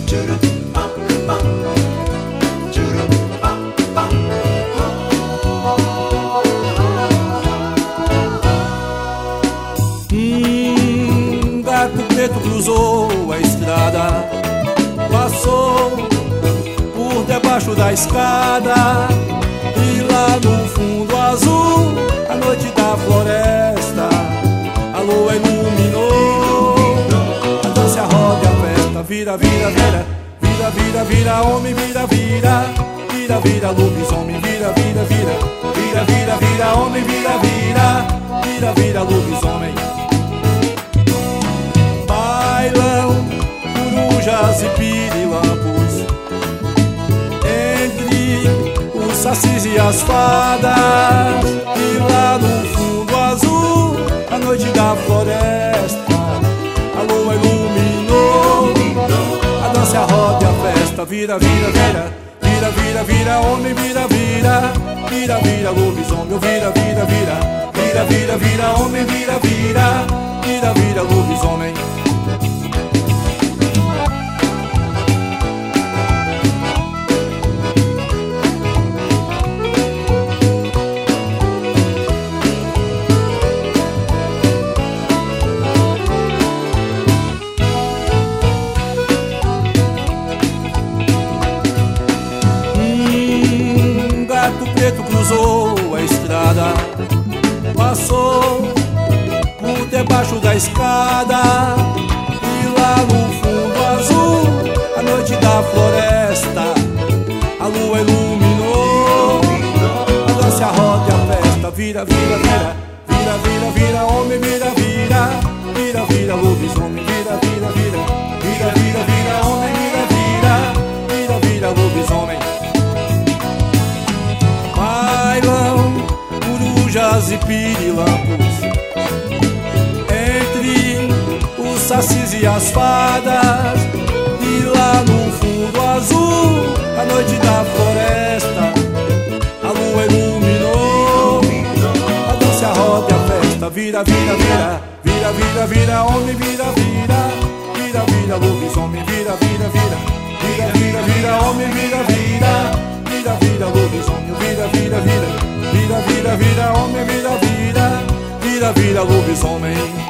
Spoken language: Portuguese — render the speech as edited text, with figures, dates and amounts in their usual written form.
Gato preto cruzou a estrada, passou por debaixo da escada, e lá no fundo azul, a noite da floresta, a lua iluminou. A dança, a roda e a festa, vira, vira, vira, vira, vira, vira, homem, vira, vira, vira, vira, lobisomem, vira, vira, vira, vira, vira, vira, homem, vira, vira, vira, vira, lobisomem. Bailão, corujas e pirilampos, entre os sacis e as fadas, e lá no fundo azul, a noite da floresta, a lua iluminou. A dança, a roda e a festa, vira, vira, vira, vira, vira, vira, homem, vira, vira, vira, vira, lobisomem, vira, vira, vira, vira, vira, vira, homem, vira, vira, vira, vira, lobisomem. Gato preto cruzou a estrada, passou por debaixo da escada, e lá no fundo azul, a noite da floresta, a lua iluminou. A dança, a roda e a festa, vira, vira, vira, vira, vira, vira, homem, vira, vira, vira, vira, lobisomem, vira, vira, vira, vira, vira, vira, homem, vira, vira, vira, vira, lobisomem. Bailão, corujas e pirilampos, entre os sacis e as fadas, e lá no fundo azul, a noite da floresta, a lua iluminou. A dança, a roda e a festa, vira, vira, vira, vira, vira, vira, homem, vira, vira, vira, vira, lobisomem, vira, vira, vira, vira, vira, vira, homem, vira, vira, vira, vira, lobisomem, vira, vira, vira, vira, vira, vira, homem, vira, vira, vira, vira, lobisomem.